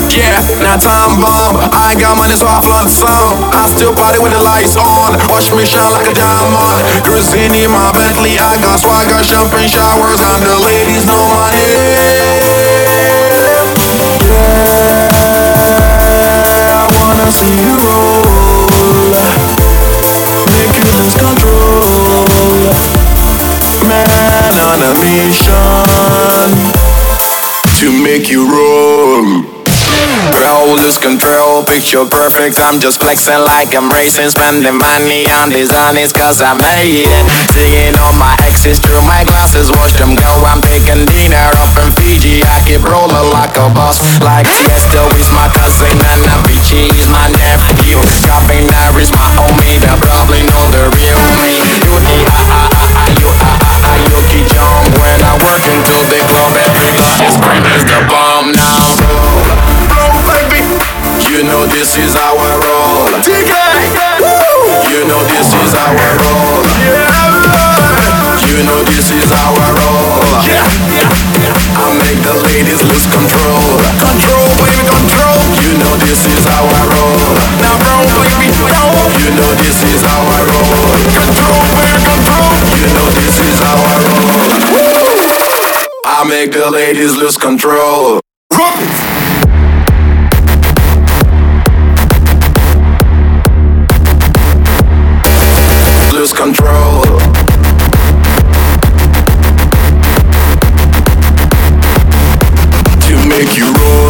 Yeah, now time bomb. I ain't got money, so I flaunt the song. I still party with the lights on. Watch me shine like a diamond. Cruising in my Bentley. I got swagger, champagne showers, and the ladies know my name. Yeah, I wanna see you roll. Make you lose control. Man on a mission to make you roll. Bro, lose control, picture perfect. I'm just flexing like I'm racing. Spending money on designers cause I made it. Seeing all my exes through my glasses. Watch them go, I'm taking dinner up in Fiji. I keep rolling like a boss. Like Tiesto is my cousin and Avicii is my nephew. Cabinary is my homie, they probably know the real me. You the Yuki jump. When I work until the club, everybody's screaming is the bomb now. You know this is how I roll. TK! You know this is how I roll. Yeah! You know this is how I roll. Yeah! I make the ladies lose control. Control, baby, control. You know this is how I roll. Now roll, baby, roll. You know this is how I roll. Control, baby, control. You know this is how I roll. I make the ladies lose control. Lose control. To make you roll.